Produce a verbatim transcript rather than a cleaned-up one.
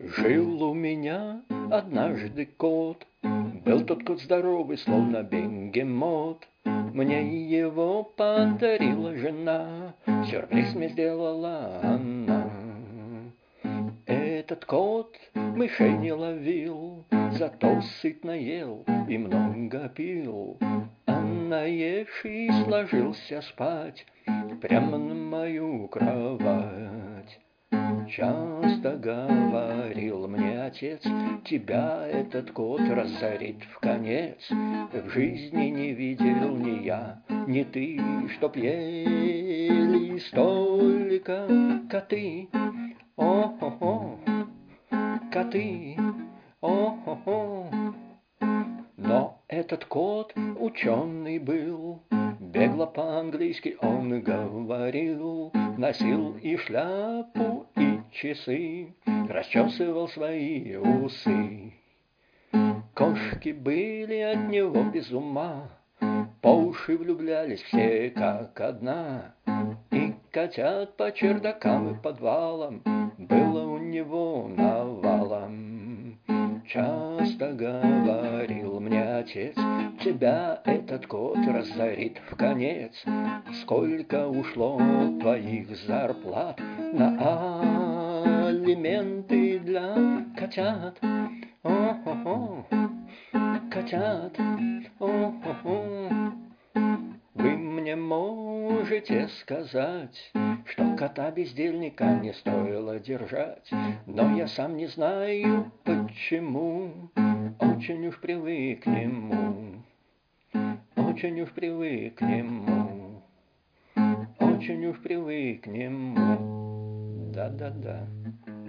Жил у меня однажды кот. Был тот кот здоровый, словно бегемот. Мне его подарила жена, сюрприз мне сделала она. Этот кот мышей не ловил, зато сытно ел и много пил. А наевшись, ложился спать прямо на мою кровать. Часто говорил мне отец: тебя этот кот разорит вконец. В жизни не видел ни я, ни ты, чтоб ели столько коты. О-хо-хо, коты, о-хо-хо. Но этот кот ученый был, бегло по-английски он говорил, носил и шляпу, и часы, расчесывал свои усы. Кошки были от него без ума, по уши влюблялись все как одна. И котят по чердакам и подвалам было у него навалом. Часто говорил мне отец: тебя этот кот разорит вконец. Сколько ушло твоих зарплат на алименты для котят? О-хо-хо, котят, о-хо-хо. Вы мне можете сказать, что кота-бездельника не стоило держать, но я сам не знаю почему, очень уж привык к нему, очень уж привык к нему, очень уж привык к нему. Да-да-да.